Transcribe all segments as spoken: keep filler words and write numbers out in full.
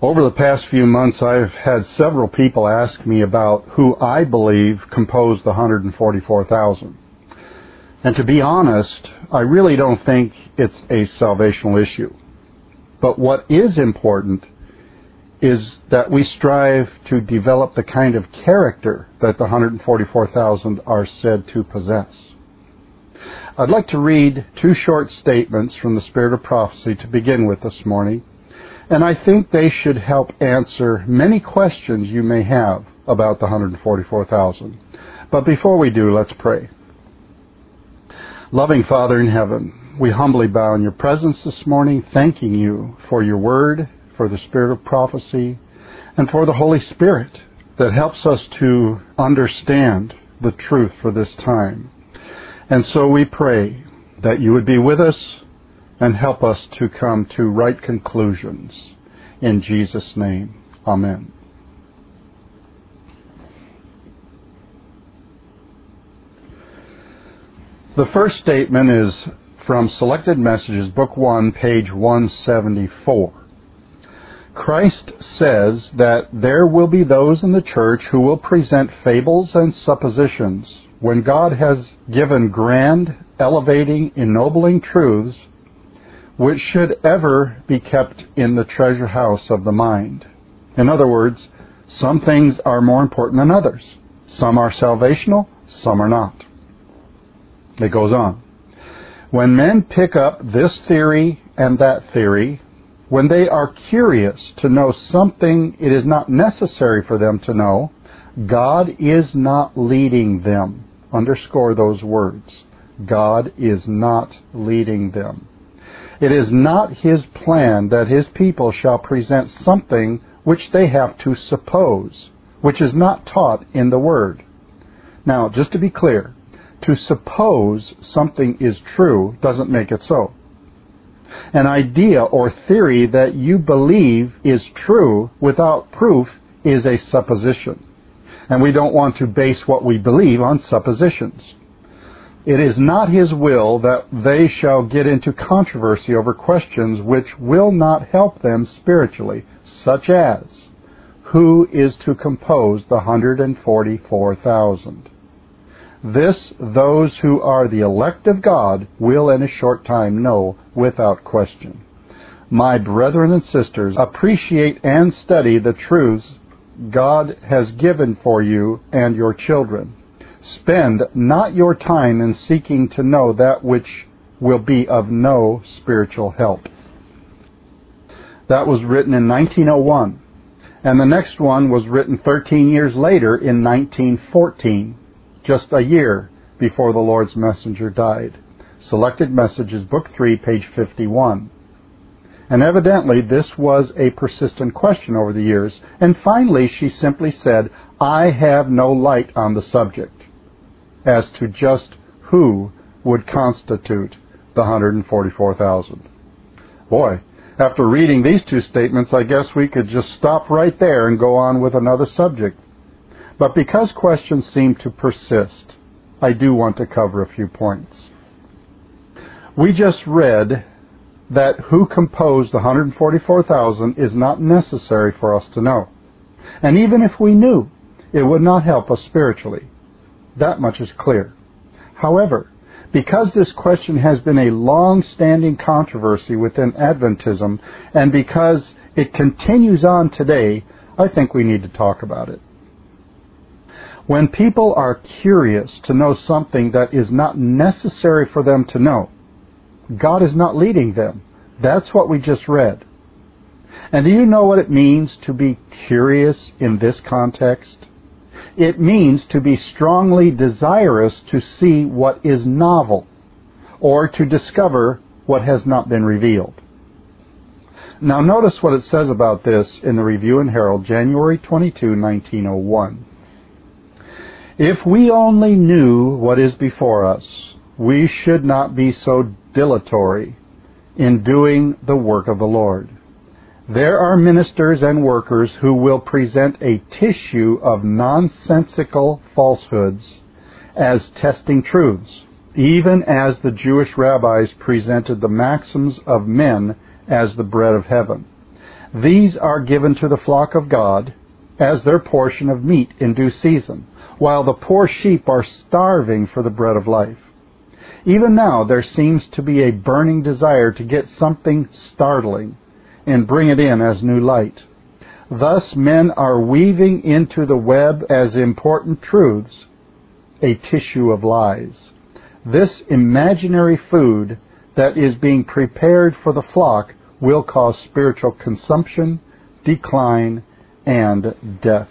Over the past few months, I've had several people ask me about who I believe composed the one hundred forty-four thousand. And to be honest, I really don't think it's a salvational issue. But what is important is that we strive to develop the kind of character that the one hundred forty-four thousand are said to possess. I'd like to read two short statements from the Spirit of Prophecy to begin with this morning, and I think they should help answer many questions you may have about the one hundred forty-four thousand. But before we do, let's pray. Loving Father in heaven, we humbly bow in your presence this morning, thanking you for your word, for the Spirit of Prophecy, and for the Holy Spirit that helps us to understand the truth for this time. And so we pray that you would be with us and help us to come to right conclusions. In Jesus' name, amen. The first statement is from Selected Messages, Book one, page one seventy-four. Christ says that there will be those in the church who will present fables and suppositions when God has given grand, elevating, ennobling truths which should ever be kept in the treasure house of the mind. In other words, some things are more important than others. Some are salvational, some are not. It goes on. When men pick up this theory and that theory, when they are curious to know something it is not necessary for them to know, God is not leading them. Underscore those words. God is not leading them. It is not his plan that his people shall present something which they have to suppose, which is not taught in the Word. Now, just to be clear, to suppose something is true doesn't make it so. An idea or theory that you believe is true without proof is a supposition. And we don't want to base what we believe on suppositions. It is not his will that they shall get into controversy over questions which will not help them spiritually, such as, who is to compose the one hundred forty-four thousand? This those who are the elect of God will in a short time know without question. My brethren and sisters, appreciate and study the truths God has given for you and your children. Spend not your time in seeking to know that which will be of no spiritual help. That was written in nineteen oh one, and the next one was written thirteen years later in nineteen fourteen, just a year before the Lord's messenger died. Selected Messages, Book three, page fifty-one. And evidently this was a persistent question over the years, and finally she simply said, I have no light on the subject as to just who would constitute the one hundred forty-four thousand. Boy, after reading these two statements, I guess we could just stop right there and go on with another subject. But because questions seem to persist, I do want to cover a few points. We just read that who composed the one hundred forty-four thousand is not necessary for us to know. And even if we knew, it would not help us spiritually. That much is clear. However, because this question has been a long-standing controversy within Adventism, and because it continues on today, I think we need to talk about it. When people are curious to know something that is not necessary for them to know, God is not leading them. That's what we just read. And do you know what it means to be curious in this context? It means to be strongly desirous to see what is novel, or to discover what has not been revealed. Now notice what it says about this in the Review and Herald, January twenty-second, nineteen oh one. If we only knew what is before us, we should not be so dilatory in doing the work of the Lord. There are ministers and workers who will present a tissue of nonsensical falsehoods as testing truths, even as the Jewish rabbis presented the maxims of men as the bread of heaven. These are given to the flock of God as their portion of meat in due season, while the poor sheep are starving for the bread of life. Even now there seems to be a burning desire to get something startling and bring it in as new light. Thus men are weaving into the web as important truths a tissue of lies. This imaginary food that is being prepared for the flock will cause spiritual consumption, decline, and death.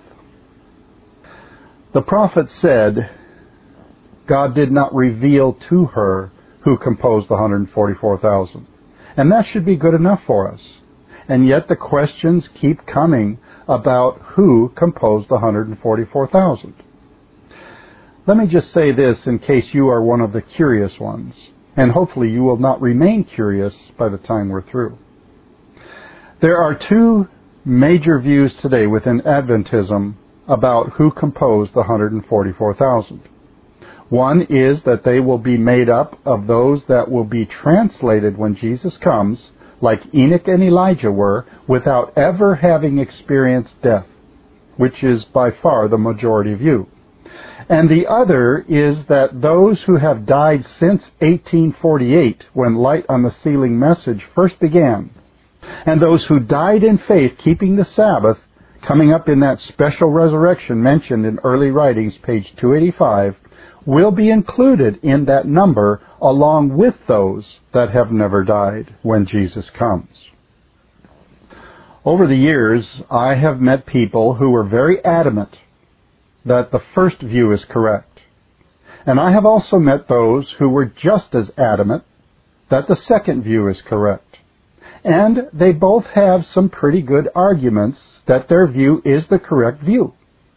The prophet said God did not reveal to her who composed the one hundred forty-four thousand. And that should be good enough for us. And yet the questions keep coming about who composed the one hundred forty-four thousand. Let me just say this in case you are one of the curious ones, and hopefully you will not remain curious by the time we're through. There are two major views today within Adventism about who composed the one hundred forty-four thousand. One is that they will be made up of those that will be translated when Jesus comes, like Enoch and Elijah were, without ever having experienced death, which is by far the majority view. And the other is that those who have died since eighteen forty-eight, when Light on the Ceiling message first began, and those who died in faith keeping the Sabbath, coming up in that special resurrection mentioned in early writings, page two eighty-five, will be included in that number along with those that have never died when Jesus comes. Over the years, I have met people who were very adamant that the first view is correct. And I have also met those who were just as adamant that the second view is correct. And they both have some pretty good arguments that their view is the correct view.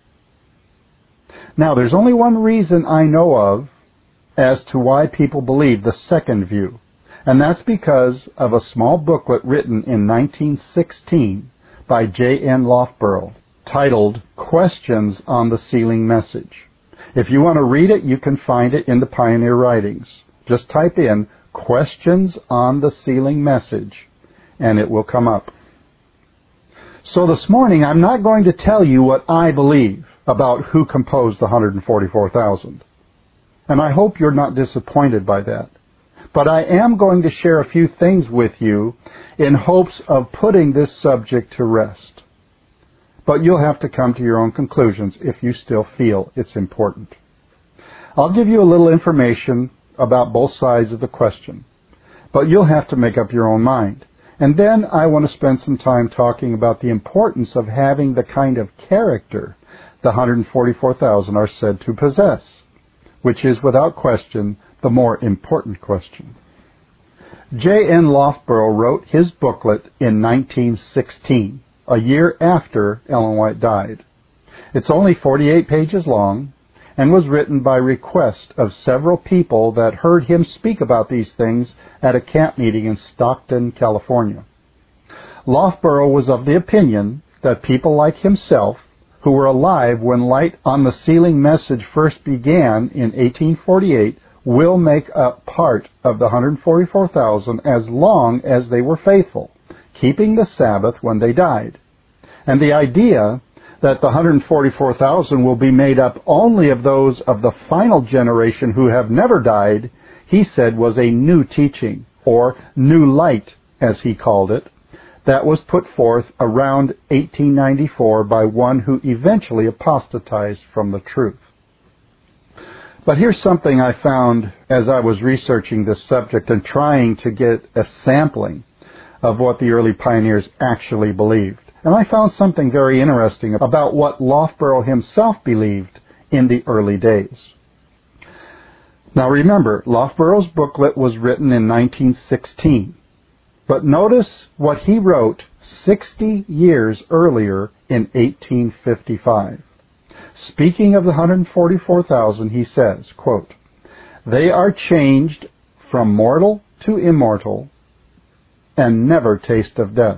Now, there's only one reason I know of as to why people believe the second view, and that's because of a small booklet written in nineteen sixteen by J N Loughborough, titled Questions on the Ceiling Message. If you want to read it, you can find it in the Pioneer Writings. Just type in Questions on the Ceiling Message, and it will come up. So this morning, I'm not going to tell you what I believe about who composed the one hundred forty-four thousand. And I hope you're not disappointed by that. But I am going to share a few things with you in hopes of putting this subject to rest. But you'll have to come to your own conclusions if you still feel it's important. I'll give you a little information about both sides of the question, but you'll have to make up your own mind. And then I want to spend some time talking about the importance of having the kind of character the one hundred forty-four thousand are said to possess, which is without question the more important question. J N Loughborough wrote his booklet in nineteen sixteen, a year after Ellen White died. It's only forty-eight pages long and was written by request of several people that heard him speak about these things at a camp meeting in Stockton, California. Loughborough was of the opinion that people like himself, who were alive when Light on the Ceiling message first began in eighteen forty-eight, will make up part of the one hundred forty-four thousand as long as they were faithful, keeping the Sabbath when they died. And the idea that the one hundred forty-four thousand will be made up only of those of the final generation who have never died, he said was a new teaching, or new light, as he called it, that was put forth around eighteen ninety-four by one who eventually apostatized from the truth. But here's something I found as I was researching this subject and trying to get a sampling of what the early pioneers actually believed. And I found something very interesting about what Loughborough himself believed in the early days. Now remember, Loughborough's booklet was written in nineteen sixteen. But notice what he wrote sixty years earlier in eighteen fifty-five. Speaking of the one hundred forty-four thousand, he says, quote, "They are changed from mortal to immortal and never taste of death."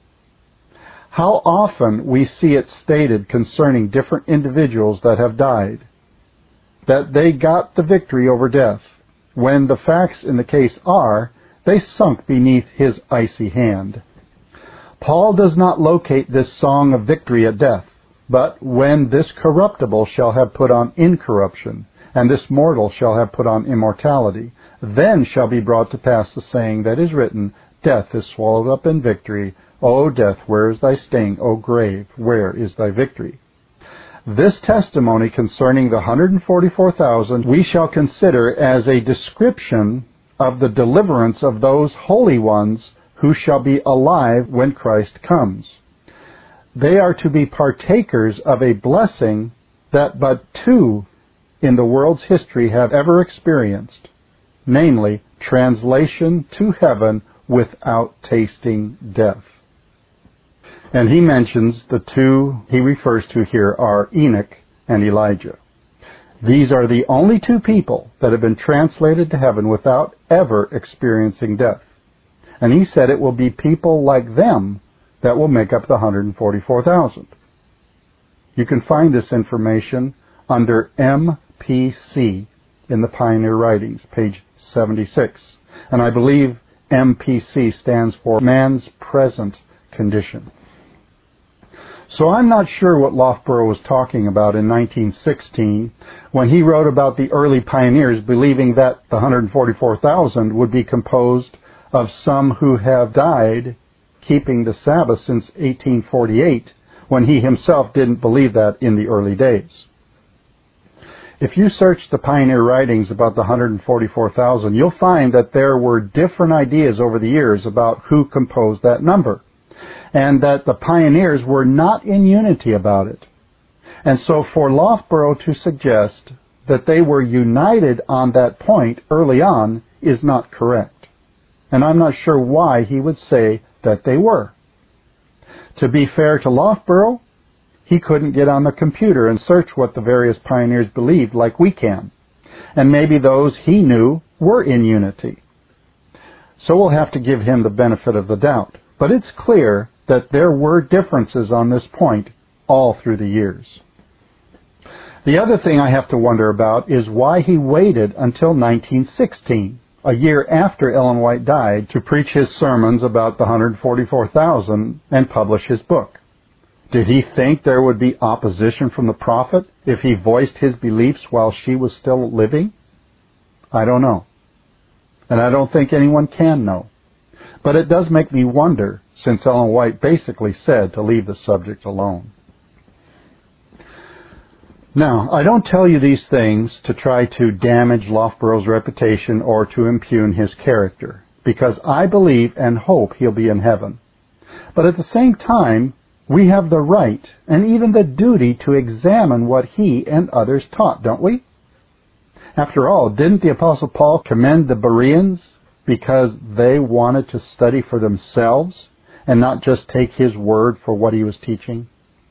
How often we see it stated concerning different individuals that have died, that they got the victory over death, when the facts in the case are they sunk beneath his icy hand. Paul does not locate this song of victory at death, but when this corruptible shall have put on incorruption, and this mortal shall have put on immortality, then shall be brought to pass the saying that is written, Death is swallowed up in victory. O death, where is thy sting? O grave, where is thy victory? This testimony concerning the one hundred forty-four thousand we shall consider as a description of the deliverance of those holy ones who shall be alive when Christ comes. They are to be partakers of a blessing that but two in the world's history have ever experienced, namely, translation to heaven without tasting death. And he mentions the two he refers to here are Enoch and Elijah. These are the only two people that have been translated to heaven without ever experiencing death. And he said it will be people like them that will make up the one hundred forty-four thousand. You can find this information under M P C in the Pioneer Writings, page seventy-six. And I believe M P C stands for Man's Present Condition. So I'm not sure what Loughborough was talking about in nineteen sixteen when he wrote about the early pioneers believing that the one hundred forty-four thousand would be composed of some who have died keeping the Sabbath since eighteen forty-eight, when he himself didn't believe that in the early days. If you search the Pioneer Writings about the one hundred forty-four thousand, you'll find that there were different ideas over the years about who composed that number, and that the pioneers were not in unity about it. And so for Loughborough to suggest that they were united on that point early on is not correct. And I'm not sure why he would say that they were. To be fair to Loughborough, he couldn't get on the computer and search what the various pioneers believed like we can. And maybe those he knew were in unity. So we'll have to give him the benefit of the doubt. But it's clear that there were differences on this point all through the years. The other thing I have to wonder about is why he waited until nineteen sixteen, a year after Ellen White died, to preach his sermons about the one hundred forty-four thousand and publish his book. Did he think there would be opposition from the prophet if he voiced his beliefs while she was still living? I don't know. And I don't think anyone can know. But it does make me wonder, since Ellen White basically said to leave the subject alone. Now, I don't tell you these things to try to damage Loughborough's reputation or to impugn his character, because I believe and hope he'll be in heaven. But at the same time, we have the right and even the duty to examine what he and others taught, don't we? After all, didn't the Apostle Paul commend the Bereans because they wanted to study for themselves and not just take his word for what he was teaching?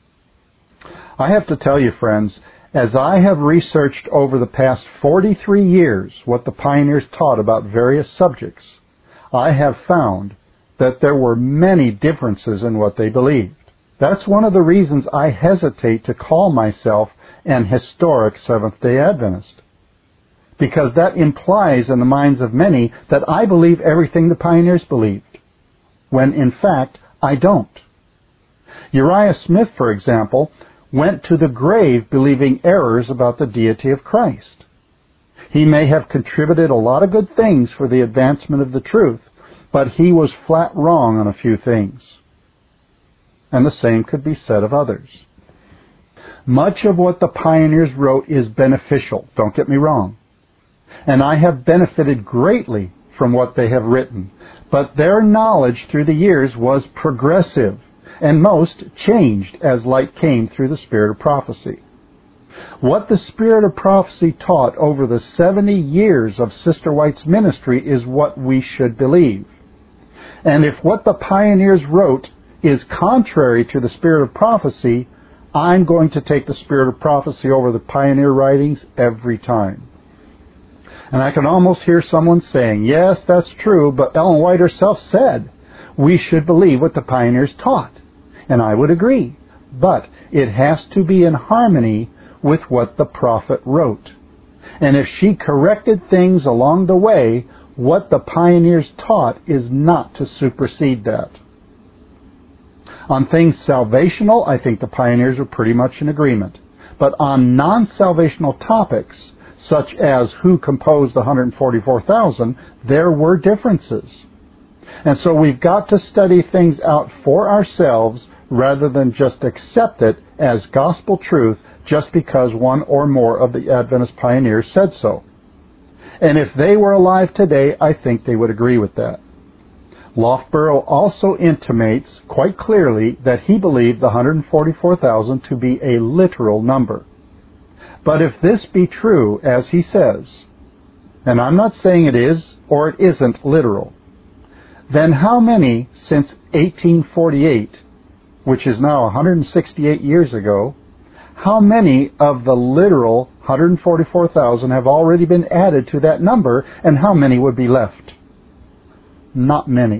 I have to tell you, friends, as I have researched over the past forty-three years what the pioneers taught about various subjects, I have found that there were many differences in what they believed. That's one of the reasons I hesitate to call myself an historic Seventh-day Adventist, because that implies in the minds of many that I believe everything the pioneers believed, when in fact I don't. Uriah Smith, for example, went to the grave believing errors about the deity of Christ. He may have contributed a lot of good things for the advancement of the truth, but he was flat wrong on a few things. And the same could be said of others. Much of what the pioneers wrote is beneficial, don't get me wrong. And I have benefited greatly from what they have written. But their knowledge through the years was progressive, and most changed as light came through the Spirit of prophecy. What the Spirit of prophecy taught over the seventy years of Sister White's ministry is what we should believe. And if what the pioneers wrote is contrary to the Spirit of prophecy, I'm going to take the Spirit of prophecy over the pioneer writings every time. And I can almost hear someone saying, yes, that's true, but Ellen White herself said we should believe what the pioneers taught. And I would agree. But it has to be in harmony with what the prophet wrote. And if she corrected things along the way, what the pioneers taught is not to supersede that. On things salvational, I think the pioneers were pretty much in agreement. But on non-salvational topics, such as who composed the one hundred forty-four thousand, there were differences. And so we've got to study things out for ourselves rather than just accept it as gospel truth just because one or more of the Adventist pioneers said so. And if they were alive today, I think they would agree with that. Loughborough also intimates quite clearly that he believed the one hundred forty-four thousand to be a literal number. But if this be true, as he says, and I'm not saying it is or it isn't literal, then how many since eighteen forty-eight, which is now one hundred sixty-eight years ago, how many of the literal one hundred forty-four thousand have already been added to that number, and how many would be left? Not many.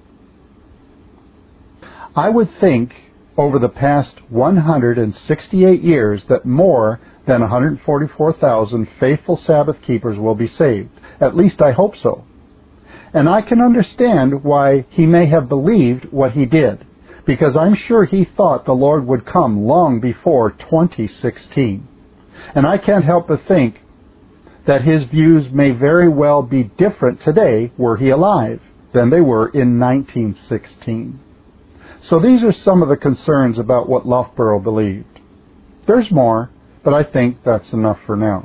I would think over the past one hundred sixty-eight years that more than one hundred forty-four thousand faithful Sabbath keepers will be saved. At least I hope so. And I can understand why he may have believed what he did, because I'm sure he thought the Lord would come long before twenty sixteen. And I can't help but think that his views may very well be different today, were he alive, than they were in nineteen sixteen. So these are some of the concerns about what Loughborough believed. There's more, but I think that's enough for now.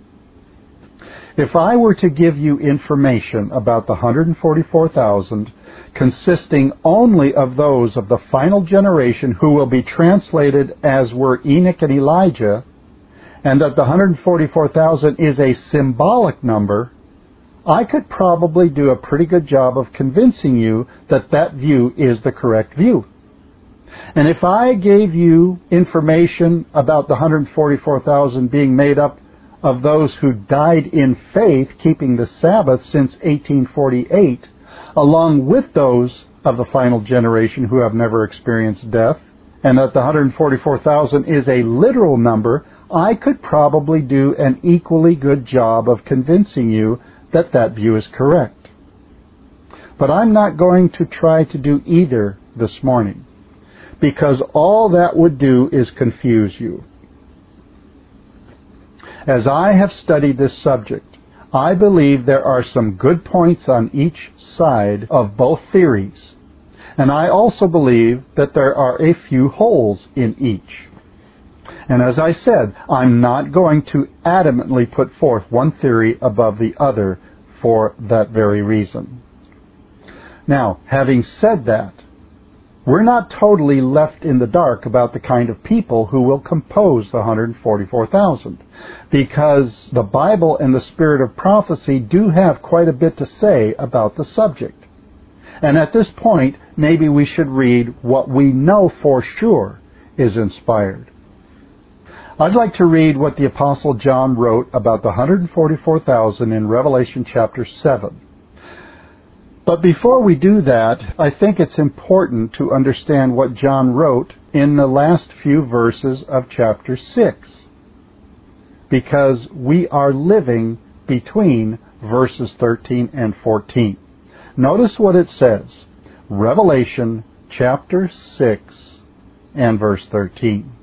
If I were to give you information about the one hundred forty-four thousand, consisting only of those of the final generation who will be translated as were Enoch and Elijah, and that the one hundred forty-four thousand is a symbolic number, I could probably do a pretty good job of convincing you that that view is the correct view. And if I gave you information about the one hundred forty-four thousand being made up of those who died in faith keeping the Sabbath since eighteen forty-eight, along with those of the final generation who have never experienced death, and that the one hundred forty-four thousand is a literal number, I could probably do an equally good job of convincing you that that view is correct. But I'm not going to try to do either this morning, because all that would do is confuse you. As I have studied this subject, I believe there are some good points on each side of both theories, and I also believe that there are a few holes in each. And as I said, I'm not going to adamantly put forth one theory above the other for that very reason. Now, having said that, we're not totally left in the dark about the kind of people who will compose the one hundred forty-four thousand, because the Bible and the spirit of prophecy do have quite a bit to say about the subject. And at this point, maybe we should read what we know for sure is inspired. I'd like to read what the Apostle John wrote about the one hundred forty-four thousand in Revelation chapter seven. But before we do that, I think it's important to understand what John wrote in the last few verses of chapter six, because we are living between verses thirteen and fourteen. Notice what it says. Revelation chapter six and verse thirteen.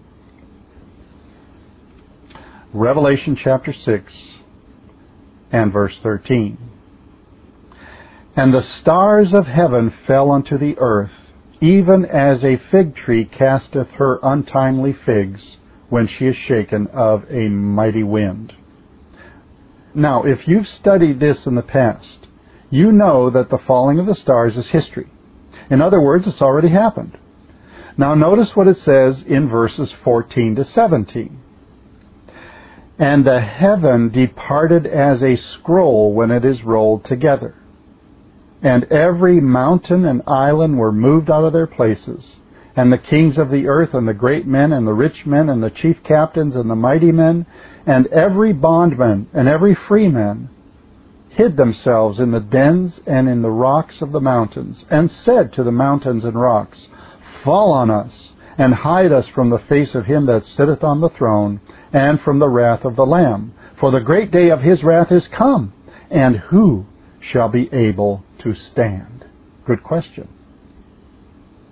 Revelation chapter six and verse thirteen. And the stars of heaven fell unto the earth, even as a fig tree casteth her untimely figs when she is shaken of a mighty wind. Now, if you've studied this in the past, you know that the falling of the stars is history. In other words, it's already happened. Now notice what it says in verses fourteen to seventeen. And the heaven departed as a scroll when it is rolled together. And every mountain and island were moved out of their places. And the kings of the earth, and the great men, and the rich men, and the chief captains, and the mighty men, and every bondman, and every freeman, hid themselves in the dens and in the rocks of the mountains, and said to the mountains and rocks, Fall on us, and hide us from the face of him that sitteth on the throne, and from the wrath of the Lamb. For the great day of his wrath is come, and who shall be able to stand? Good question.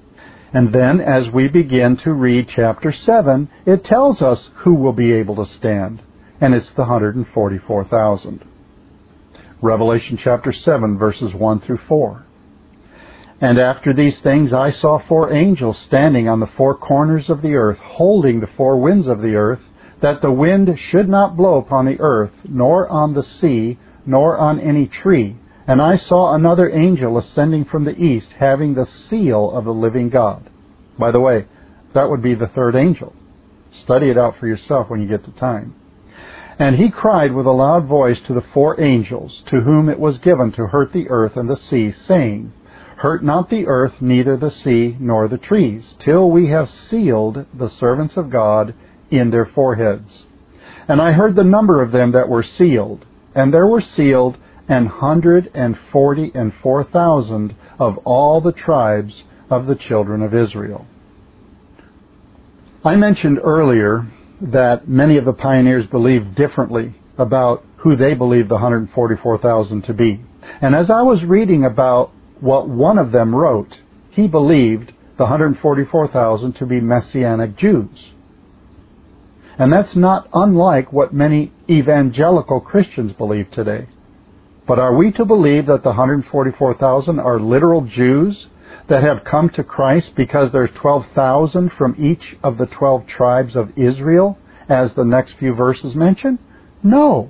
And then as we begin to read chapter seven, it tells us who will be able to stand. And it's the one hundred forty-four thousand. Revelation chapter seven, verses one through four. And after these things I saw four angels standing on the four corners of the earth, holding the four winds of the earth, that the wind should not blow upon the earth, nor on the sea, nor on any tree. And I saw another angel ascending from the east, having the seal of the living God. By the way, that would be the third angel. Study it out for yourself when you get the time. And he cried with a loud voice to the four angels, to whom it was given to hurt the earth and the sea, saying, Hurt not the earth, neither the sea, nor the trees, till we have sealed the servants of God in their foreheads. And I heard the number of them that were sealed, and there were sealed an hundred and forty and four thousand of all the tribes of the children of Israel. I mentioned earlier that many of the pioneers believed differently about who they believed the one hundred forty-four thousand to be. And as I was reading about what one of them wrote, he believed the one hundred forty-four thousand to be Messianic Jews. And that's not unlike what many evangelical Christians believe today. But are we to believe that the one hundred forty-four thousand are literal Jews that have come to Christ because there's twelve thousand from each of the twelve tribes of Israel, as the next few verses mention? No.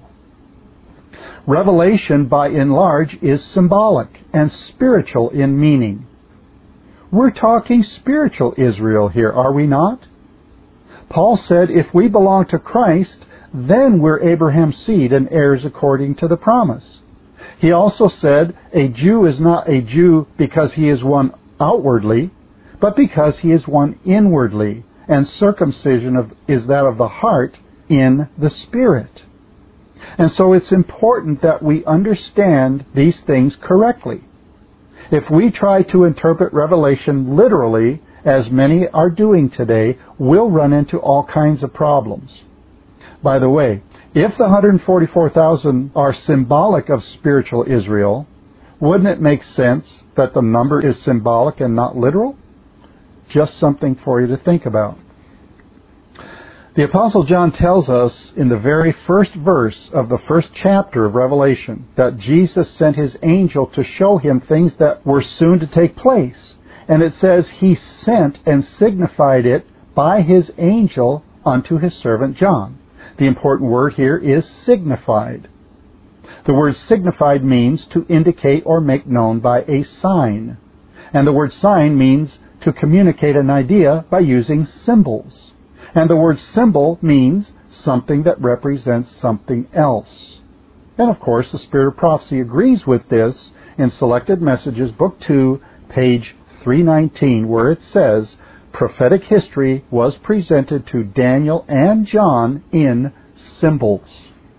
Revelation, by and large, is symbolic and spiritual in meaning. We're talking spiritual Israel here, are we not? Paul said if we belong to Christ, then we're Abraham's seed and heirs according to the promise. He also said a Jew is not a Jew because he is one outwardly, but because he is one inwardly, and circumcision of, is that of the heart in the Spirit. And so it's important that we understand these things correctly. If we try to interpret Revelation literally, as many are doing today, we'll run into all kinds of problems. By the way, if the one hundred forty-four thousand are symbolic of spiritual Israel, wouldn't it make sense that the number is symbolic and not literal? Just something for you to think about. The Apostle John tells us in the very first verse of the first chapter of Revelation that Jesus sent his angel to show him things that were soon to take place. And it says he sent and signified it by his angel unto his servant John. The important word here is signified. The word signified means to indicate or make known by a sign. And the word sign means to communicate an idea by using symbols. And the word symbol means something that represents something else. And of course, the Spirit of Prophecy agrees with this in Selected Messages, Book two, page three nineteen, where it says, prophetic history was presented to Daniel and John in symbols.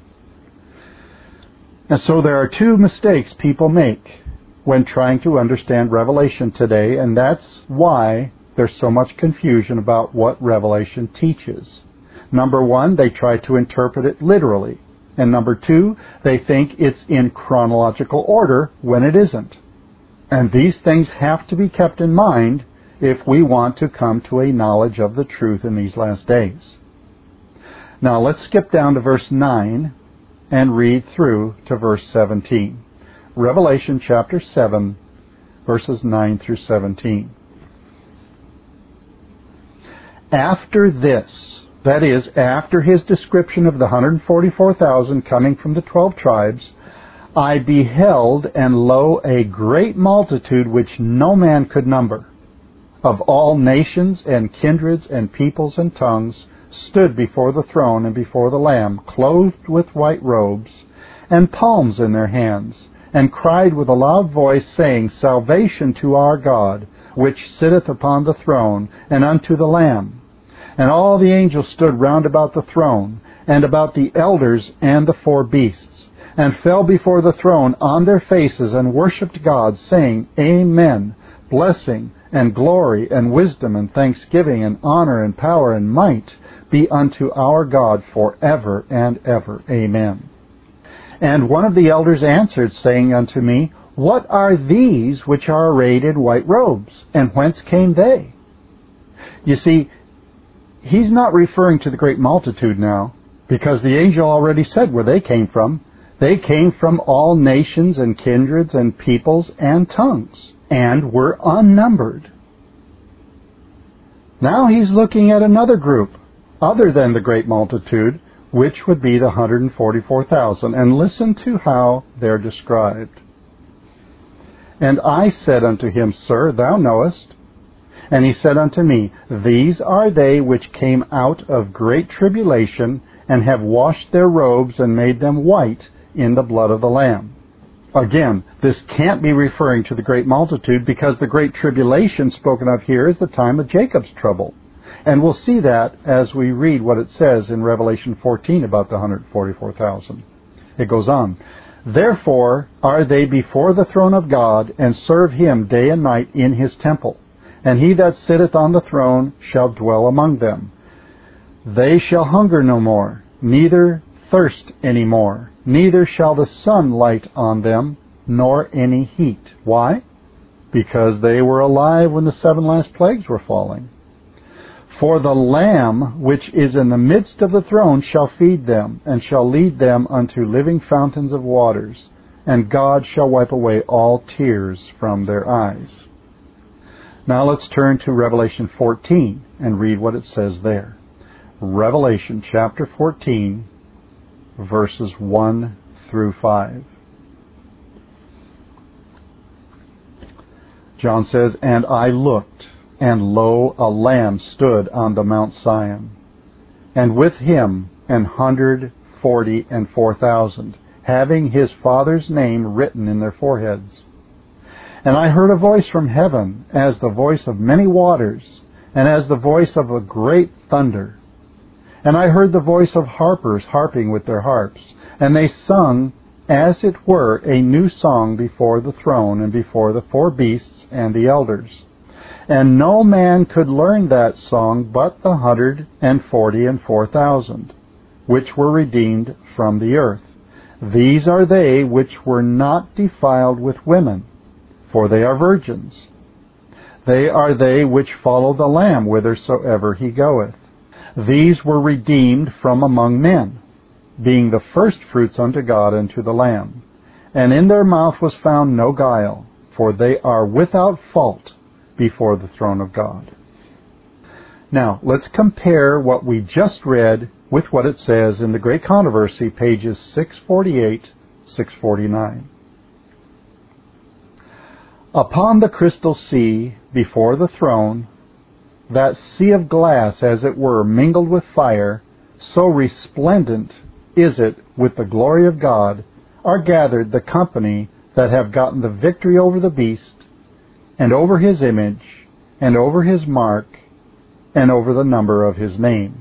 And so there are two mistakes people make when trying to understand Revelation today, and that's why there's so much confusion about what Revelation teaches. Number one, they try to interpret it literally. And number two, they think it's in chronological order when it isn't. And these things have to be kept in mind if we want to come to a knowledge of the truth in these last days. Now let's skip down to verse nine and read through to verse seventeen. Revelation chapter seven, verses nine through seventeen. After this, that is, after his description of the one hundred forty-four thousand coming from the twelve tribes, I beheld, and lo, a great multitude which no man could number, of all nations and kindreds and peoples and tongues, stood before the throne and before the Lamb, clothed with white robes, and palms in their hands, and cried with a loud voice, saying, Salvation to our God, which sitteth upon the throne, and unto the Lamb. And all the angels stood round about the throne, and about the elders and the four beasts, and fell before the throne on their faces, and worshipped God, saying, Amen, blessing, and glory, and wisdom, and thanksgiving, and honor, and power, and might be unto our God forever and ever. Amen. And one of the elders answered, saying unto me, What are these which are arrayed in white robes, and whence came they? You see, he's not referring to the great multitude now, because the angel already said where they came from. They came from all nations and kindreds and peoples and tongues, and were unnumbered. Now he's looking at another group, other than the great multitude, which would be the one hundred forty-four thousand. And listen to how they're described. And I said unto him, Sir, thou knowest. And he said unto me, These are they which came out of great tribulation, and have washed their robes and made them white in the blood of the Lamb. Again, this can't be referring to the great multitude, because the great tribulation spoken of here is the time of Jacob's trouble. And we'll see that as we read what it says in Revelation fourteen about the one hundred forty-four thousand. It goes on. Therefore are they before the throne of God, and serve him day and night in his temple. And he that sitteth on the throne shall dwell among them. They shall hunger no more, neither thirst any more, neither shall the sun light on them, nor any heat. Why? Because they were alive when the seven last plagues were falling. For the Lamb which is in the midst of the throne shall feed them, and shall lead them unto living fountains of waters, and God shall wipe away all tears from their eyes. Now let's turn to Revelation fourteen and read what it says there. Revelation chapter fourteen, verses one through five. John says, And I looked, and lo, a Lamb stood on the Mount Sion, and with him an hundred forty and four thousand, having his Father's name written in their foreheads. And I heard a voice from heaven, as the voice of many waters, and as the voice of a great thunder. And I heard the voice of harpers harping with their harps, and they sung, as it were, a new song before the throne, and before the four beasts and the elders. And no man could learn that song but the hundred and forty and four thousand, which were redeemed from the earth. These are they which were not defiled with women, for they are virgins. They are they which follow the Lamb whithersoever he goeth. These were redeemed from among men, being the firstfruits unto God and to the Lamb. And in their mouth was found no guile, for they are without fault before the throne of God. Now, let's compare what we just read with what it says in the Great Controversy, pages six forty-eight, six forty-nine. Upon the crystal sea before the throne, that sea of glass, as it were, mingled with fire, so resplendent is it with the glory of God, are gathered the company that have gotten the victory over the beast, and over his image, and over his mark, and over the number of his name.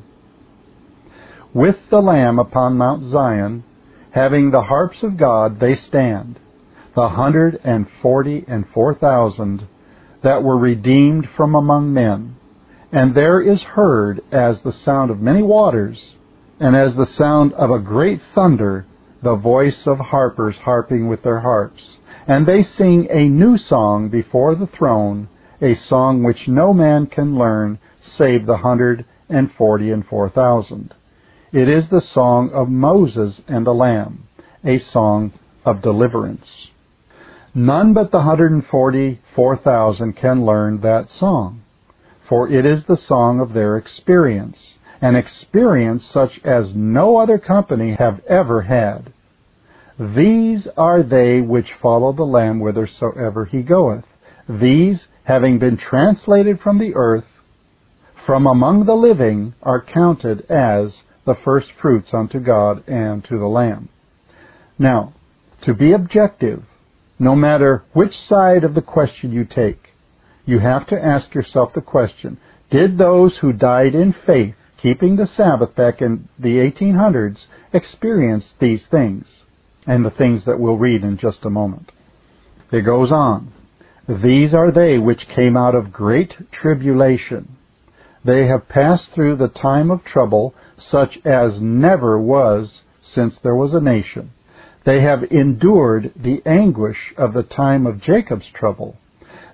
With the Lamb upon Mount Zion, having the harps of God, they stand, the hundred and forty and four thousand that were redeemed from among men. And there is heard as the sound of many waters, and as the sound of a great thunder, the voice of harpers harping with their harps. And they sing a new song before the throne, a song which no man can learn, save the hundred and forty and four thousand. It is the song of Moses and the Lamb, a song of deliverance. None but the hundred and forty-four thousand can learn that song, for it is the song of their experience, an experience such as no other company have ever had. These are they which follow the Lamb whithersoever he goeth. These, having been translated from the earth, from among the living, are counted as the first fruits unto God and to the Lamb. Now, to be objective, no matter which side of the question you take, you have to ask yourself the question, did those who died in faith, keeping the Sabbath back in the eighteen hundreds, experience these things? And the things that we'll read in just a moment. It goes on. These are they which came out of great tribulation. They have passed through the time of trouble, such as never was since there was a nation. They have endured the anguish of the time of Jacob's trouble.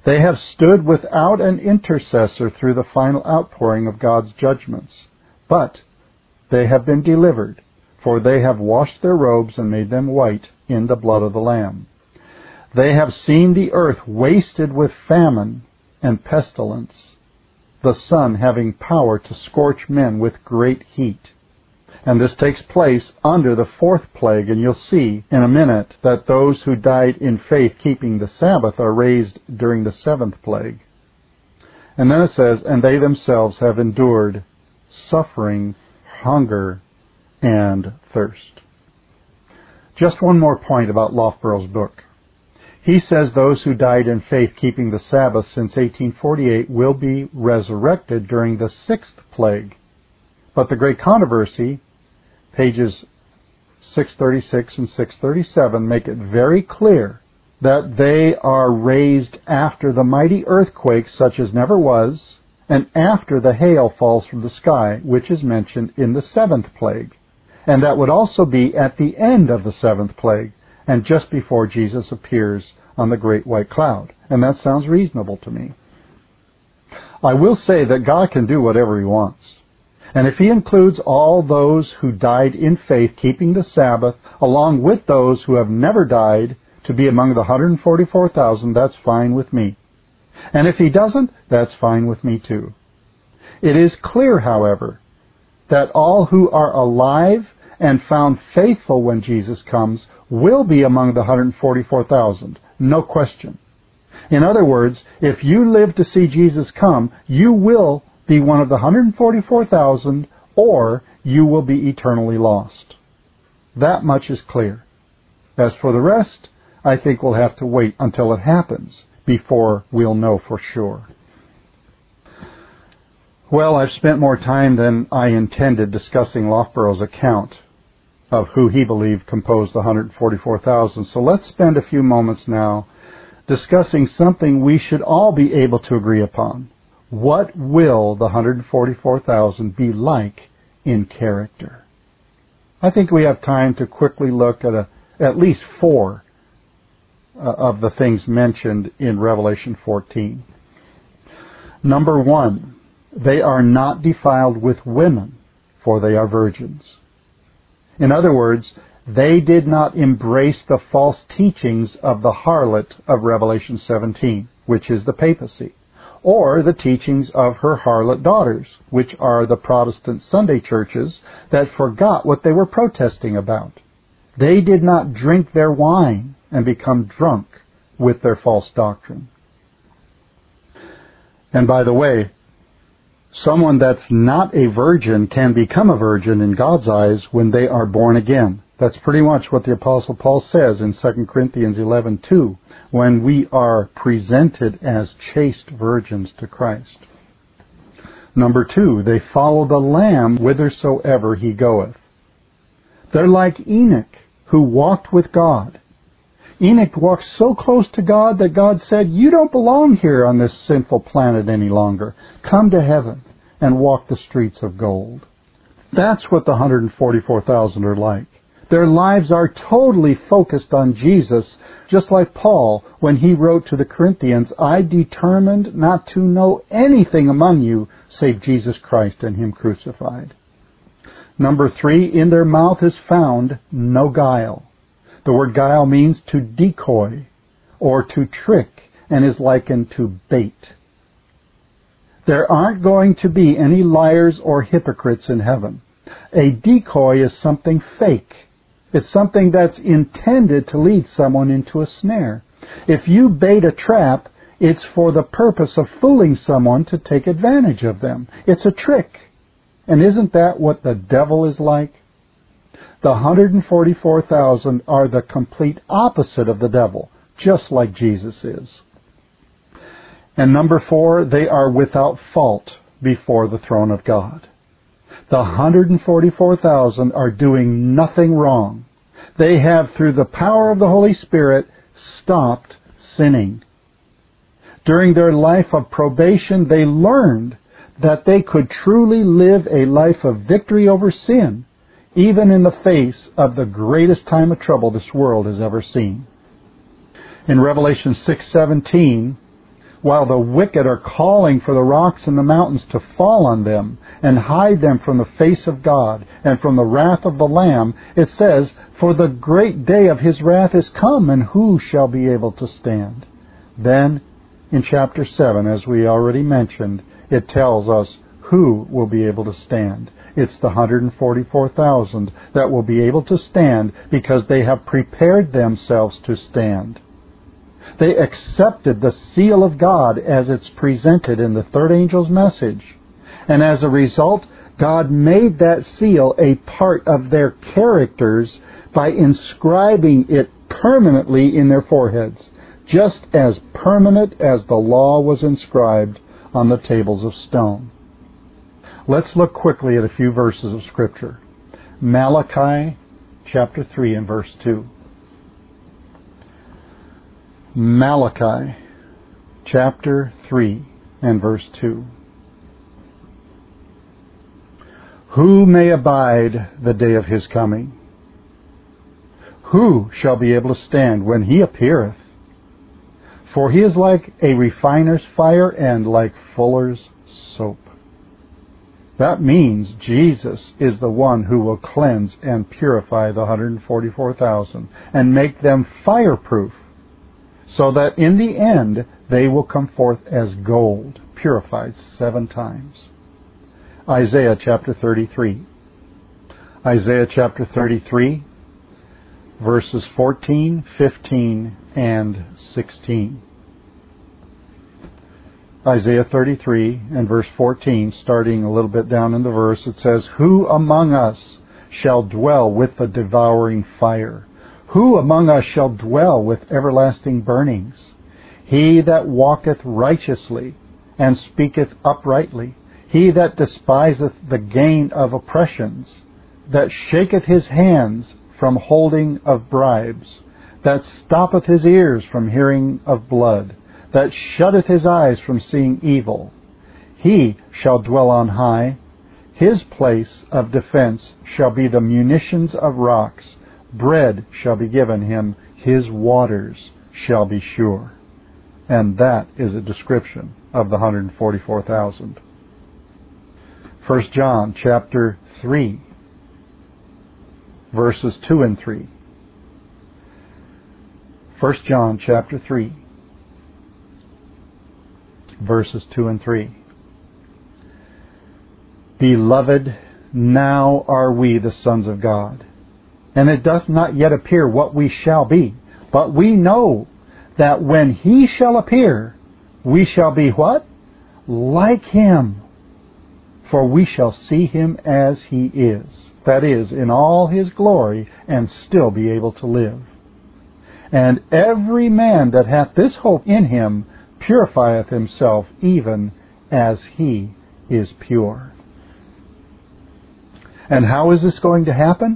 They have stood without an intercessor through the final outpouring of God's judgments. But they have been delivered, for they have washed their robes and made them white in the blood of the Lamb. They have seen the earth wasted with famine and pestilence, the sun having power to scorch men with great heat. And this takes place under the fourth plague, and you'll see in a minute that those who died in faith keeping the Sabbath are raised during the seventh plague. And then it says, and they themselves have endured suffering, hunger, and thirst. Just one more point about Loughborough's book. He says those who died in faith keeping the Sabbath since eighteen forty-eight will be resurrected during the sixth plague. But the great controversy, pages six thirty-six and six thirty-seven, make it very clear that they are raised after the mighty earthquake such as never was, and after the hail falls from the sky, which is mentioned in the seventh plague. And that would also be at the end of the seventh plague, and just before Jesus appears on the great white cloud. And that sounds reasonable to me. I will say that God can do whatever He wants. And if He includes all those who died in faith keeping the Sabbath, along with those who have never died, to be among the one hundred forty-four thousand, that's fine with me. And if He doesn't, that's fine with me too. It is clear, however, that all who are alive and found faithful when Jesus comes will be among the one hundred forty-four thousand, no question. In other words, if you live to see Jesus come, you will be one of the one hundred forty-four thousand, or you will be eternally lost. That much is clear. As for the rest, I think we'll have to wait until it happens before we'll know for sure. Well, I've spent more time than I intended discussing Loughborough's account of who he believed composed the one hundred forty-four thousand. So let's spend a few moments now discussing something we should all be able to agree upon. What will the one hundred forty-four thousand be like in character? I think we have time to quickly look at a, at least four uh, of the things mentioned in Revelation fourteen. Number one, they are not defiled with women, for they are virgins. In other words, they did not embrace the false teachings of the harlot of Revelation seventeen, which is the papacy, or the teachings of her harlot daughters, which are the Protestant Sunday churches that forgot what they were protesting about. They did not drink their wine and become drunk with their false doctrine. And by the way, someone that's not a virgin can become a virgin in God's eyes when they are born again. That's pretty much what the Apostle Paul says in Second Corinthians eleven two, when we are presented as chaste virgins to Christ. Number two, they follow the Lamb whithersoever He goeth. They're like Enoch, who walked with God. Enoch walked so close to God that God said, you don't belong here on this sinful planet any longer. Come to heaven and walk the streets of gold. That's what the one hundred forty-four thousand are like. Their lives are totally focused on Jesus, just like Paul when he wrote to the Corinthians, I determined not to know anything among you save Jesus Christ and Him crucified. Number three, in their mouth is found no guile. The word guile means to decoy or to trick and is likened to bait. There aren't going to be any liars or hypocrites in heaven. A decoy is something fake. It's something that's intended to lead someone into a snare. If you bait a trap, it's for the purpose of fooling someone to take advantage of them. It's a trick. And isn't that what the devil is like? The one hundred forty-four thousand are the complete opposite of the devil, just like Jesus is. And number four, they are without fault before the throne of God. The one hundred forty-four thousand are doing nothing wrong. They have, through the power of the Holy Spirit, stopped sinning. During their life of probation, they learned that they could truly live a life of victory over sin, even in the face of the greatest time of trouble this world has ever seen. In Revelation six seventeen, while the wicked are calling for the rocks and the mountains to fall on them and hide them from the face of God and from the wrath of the Lamb, it says, "For the great day of his wrath is come, and who shall be able to stand?" Then, in chapter seven, as we already mentioned, it tells us who will be able to stand. It's the one hundred forty-four thousand that will be able to stand because they have prepared themselves to stand. They accepted the seal of God as it's presented in the third angel's message. And as a result, God made that seal a part of their characters by inscribing it permanently in their foreheads, just as permanent as the law was inscribed on the tables of stone. Let's look quickly at a few verses of Scripture. Malachi chapter three and verse two. Malachi chapter three and verse two. Who may abide the day of his coming? Who shall be able to stand when he appeareth? For he is like a refiner's fire and like fuller's soap. That means Jesus is the one who will cleanse and purify the one hundred forty-four thousand and make them fireproof, so that in the end they will come forth as gold, purified seven times. Isaiah chapter thirty-three. Isaiah chapter thirty-three, verses fourteen, fifteen, and sixteen. Isaiah thirty-three and verse fourteen, starting a little bit down in the verse, it says, "Who among us shall dwell with the devouring fire? Who among us shall dwell with everlasting burnings? He that walketh righteously and speaketh uprightly, he that despiseth the gain of oppressions, that shaketh his hands from holding of bribes, that stoppeth his ears from hearing of blood, that shutteth his eyes from seeing evil. He shall dwell on high. His place of defense shall be the munitions of rocks. Bread shall be given him. His waters shall be sure." And that is a description of the one hundred forty-four thousand. First John chapter three, verses two and three. First John chapter three, verses two and three. "Beloved, now are we the sons of God, and it doth not yet appear what we shall be. But we know that when he shall appear, we shall be" what? "Like him. For we shall see him as he is." That is, in all his glory, and still be able to live. "And every man that hath this hope in him purifieth himself even as he is pure." And how is this going to happen?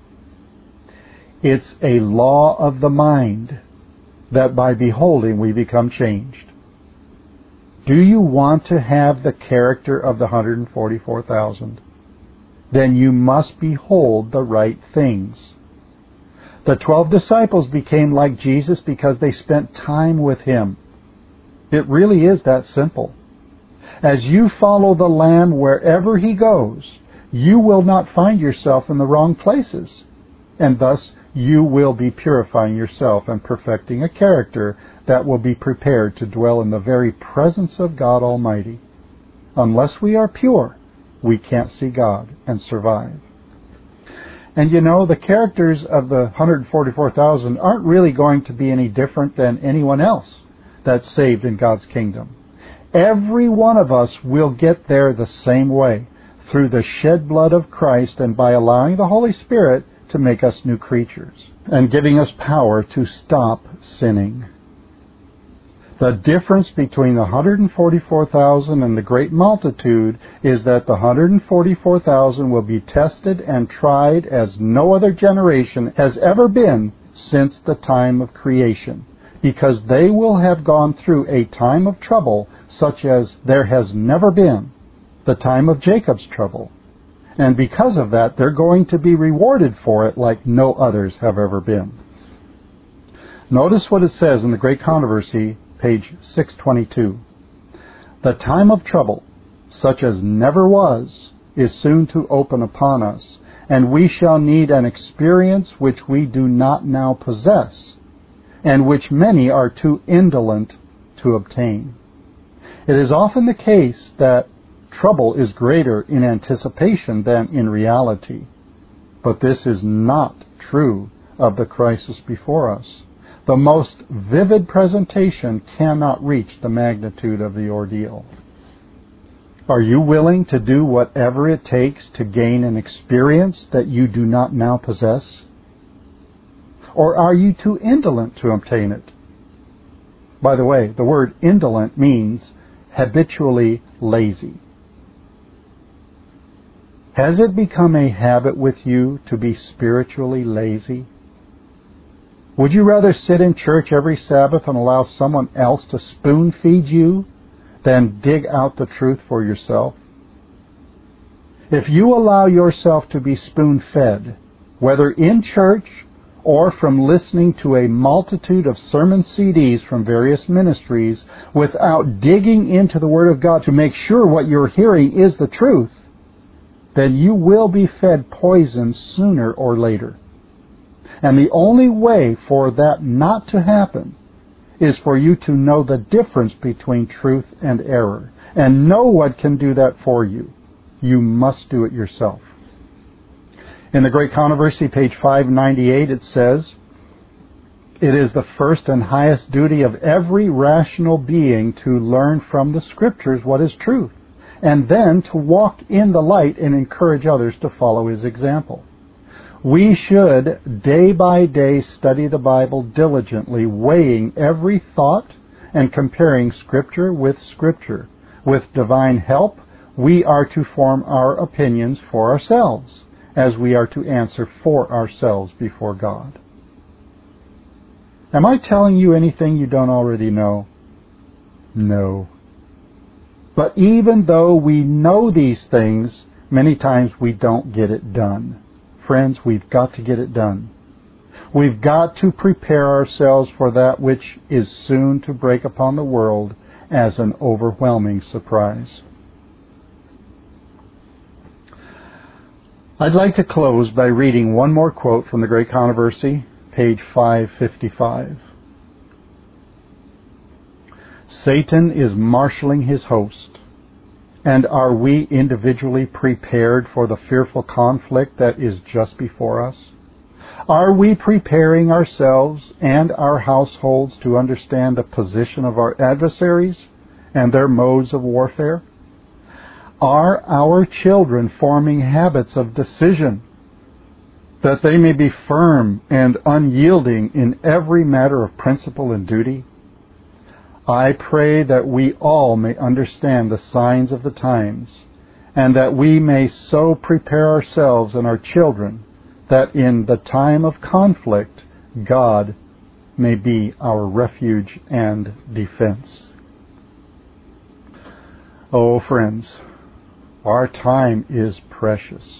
It's a law of the mind that by beholding we become changed. Do you want to have the character of the one hundred forty-four thousand? Then you must behold the right things. The twelve disciples became like Jesus because they spent time with him. It really is that simple. As you follow the Lamb wherever he goes, you will not find yourself in the wrong places, and thus you will be purifying yourself and perfecting a character that will be prepared to dwell in the very presence of God Almighty. Unless we are pure, we can't see God and survive. And you know, the characters of the one hundred forty-four thousand aren't really going to be any different than anyone else that's saved in God's kingdom. Every one of us will get there the same way, through the shed blood of Christ and by allowing the Holy Spirit to make us new creatures and giving us power to stop sinning. The difference between the one hundred forty-four thousand and the great multitude is that the one hundred forty-four thousand will be tested and tried as no other generation has ever been since the time of creation, because they will have gone through a time of trouble such as there has never been, the time of Jacob's trouble. And because of that, they're going to be rewarded for it like no others have ever been. Notice what it says in the Great Controversy, page six twenty-two. The time of trouble, such as never was, is soon to open upon us, and we shall need an experience which we do not now possess, and which many are too indolent to obtain. It is often the case that trouble is greater in anticipation than in reality, but this is not true of the crisis before us. The most vivid presentation cannot reach the magnitude of the ordeal. Are you willing to do whatever it takes to gain an experience that you do not now possess? Or are you too indolent to obtain it? By the way, the word indolent means habitually lazy. Has it become a habit with you to be spiritually lazy? Would you rather sit in church every Sabbath and allow someone else to spoon feed you than dig out the truth for yourself? If you allow yourself to be spoon-fed, whether in church or from listening to a multitude of sermon C Ds from various ministries without digging into the Word of God to make sure what you're hearing is the truth, then you will be fed poison sooner or later. And the only way for that not to happen is for you to know the difference between truth and error. And no one can do that for you. You must do it yourself. In the Great Controversy, page five ninety-eight, it says, "It is the first and highest duty of every rational being to learn from the Scriptures what is truth, and then to walk in the light and encourage others to follow his example. We should day by day study the Bible diligently, weighing every thought and comparing Scripture with Scripture. With divine help, we are to form our opinions for ourselves, as we are to answer for ourselves before God." Am I telling you anything you don't already know? No. But even though we know these things, many times we don't get it done. Friends, we've got to get it done. We've got to prepare ourselves for that which is soon to break upon the world as an overwhelming surprise. I'd like to close by reading one more quote from the Great Controversy, page five fifty-five. "Satan is marshaling his host. And are we individually prepared for the fearful conflict that is just before us? Are we preparing ourselves and our households to understand the position of our adversaries and their modes of warfare? Are our children forming habits of decision that they may be firm and unyielding in every matter of principle and duty? I pray that we all may understand the signs of the times, and that we may so prepare ourselves and our children that in the time of conflict, God may be our refuge and defense." Oh, friends, our time is precious.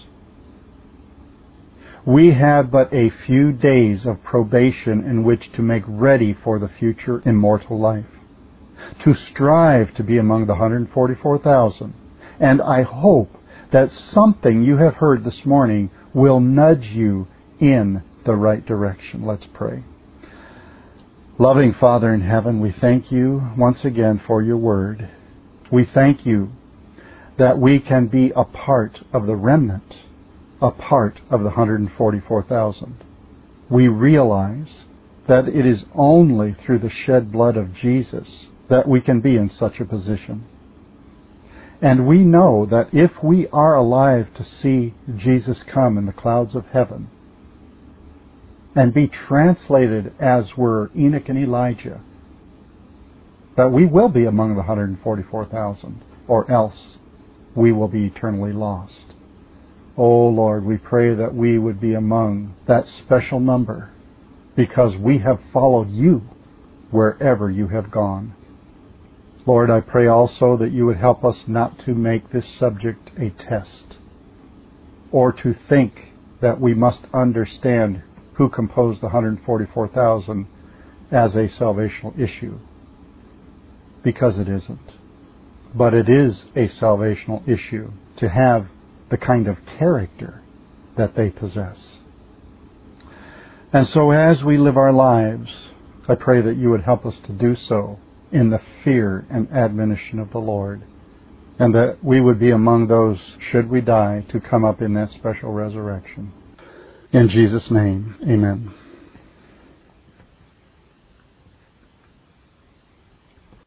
We have but a few days of probation in which to make ready for the future immortal life, to strive to be among the one hundred forty-four thousand. And I hope that something you have heard this morning will nudge you in the right direction. Let's pray. Loving Father in heaven, we thank you once again for your word. We thank you that we can be a part of the remnant, a part of the one hundred forty-four thousand. We realize that it is only through the shed blood of Jesus that we can be in such a position. And we know that if we are alive to see Jesus come in the clouds of heaven and be translated as were Enoch and Elijah, that we will be among the one hundred forty-four thousand, or else we will be eternally lost. Oh Lord, we pray that we would be among that special number, because we have followed you wherever you have gone. Lord, I pray also that you would help us not to make this subject a test, or to think that we must understand who composed the one hundred forty-four thousand as a salvational issue. because it isn't. But it is a salvational issue to have the kind of character that they possess. And so as we live our lives, I pray that you would help us to do so in the fear and admonition of the Lord, and that we would be among those, should we die, to come up in that special resurrection. In Jesus' name, amen.